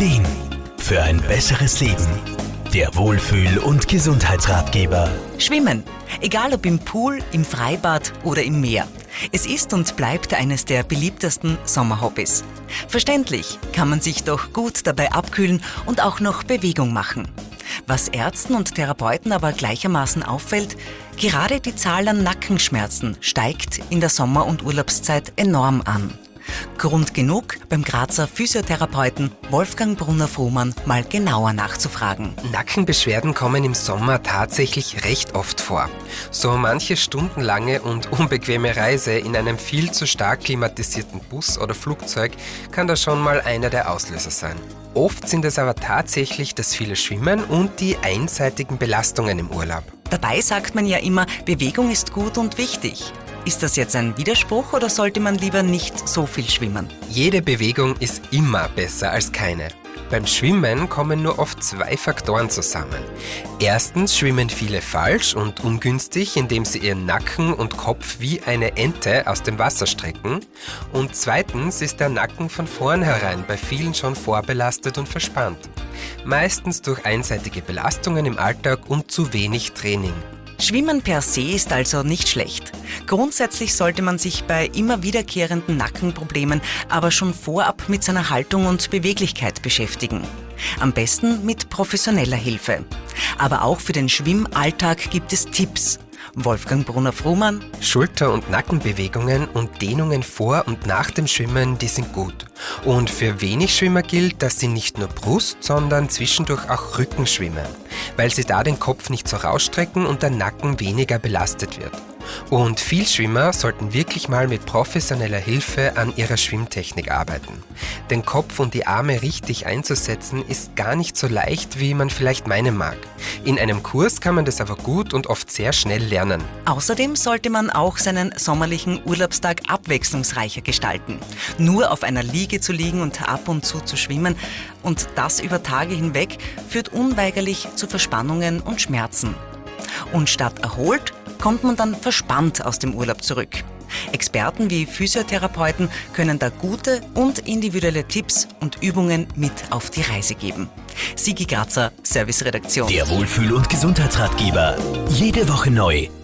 Ideen für ein besseres Leben. Der Wohlfühl- und Gesundheitsratgeber. Schwimmen. Egal ob im Pool, im Freibad oder im Meer. Es ist und bleibt eines der beliebtesten Sommerhobbys. Verständlich, kann man sich doch gut dabei abkühlen und auch noch Bewegung machen. Was Ärzten und Therapeuten aber gleichermaßen auffällt, gerade die Zahl an Nackenschmerzen steigt in der Sommer- und Urlaubszeit enorm an. Grund genug, beim Grazer Physiotherapeuten Wolfgang Brunner-Frumann mal genauer nachzufragen. Nackenbeschwerden kommen im Sommer tatsächlich recht oft vor. So manche stundenlange und unbequeme Reise in einem viel zu stark klimatisierten Bus oder Flugzeug kann da schon mal einer der Auslöser sein. Oft sind es aber tatsächlich das viele Schwimmen und die einseitigen Belastungen im Urlaub. Dabei sagt man ja immer, Bewegung ist gut und wichtig. Ist das jetzt ein Widerspruch oder sollte man lieber nicht so viel schwimmen? Jede Bewegung ist immer besser als keine. Beim Schwimmen kommen nur oft zwei Faktoren zusammen. Erstens schwimmen viele falsch und ungünstig, indem sie ihren Nacken und Kopf wie eine Ente aus dem Wasser strecken. Und zweitens ist der Nacken von vornherein bei vielen schon vorbelastet und verspannt. Meistens durch einseitige Belastungen im Alltag und zu wenig Training. Schwimmen per se ist also nicht schlecht. Grundsätzlich sollte man sich bei immer wiederkehrenden Nackenproblemen aber schon vorab mit seiner Haltung und Beweglichkeit beschäftigen. Am besten mit professioneller Hilfe. Aber auch für den Schwimmalltag gibt es Tipps. Wolfgang Brunner-Frumann: Schulter- und Nackenbewegungen und Dehnungen vor und nach dem Schwimmen, die sind gut. Und für wenig Schwimmer gilt, dass sie nicht nur Brust, sondern zwischendurch auch Rücken schwimmen, weil sie da den Kopf nicht so rausstrecken und der Nacken weniger belastet wird. Und Vielschwimmer sollten wirklich mal mit professioneller Hilfe an ihrer Schwimmtechnik arbeiten. Den Kopf und die Arme richtig einzusetzen ist gar nicht so leicht, wie man vielleicht meinen mag. In einem Kurs kann man das aber gut und oft sehr schnell lernen. Außerdem sollte man auch seinen sommerlichen Urlaubstag abwechslungsreicher gestalten. Nur auf einer Liege zu liegen und ab und zu schwimmen und das über Tage hinweg führt unweigerlich zu Verspannungen und Schmerzen. Und statt erholt kommt man dann verspannt aus dem Urlaub zurück. Experten wie Physiotherapeuten können da gute und individuelle Tipps und Übungen mit auf die Reise geben. Sigi Grazer, Serviceredaktion. Der Wohlfühl- und Gesundheitsratgeber. Jede Woche neu.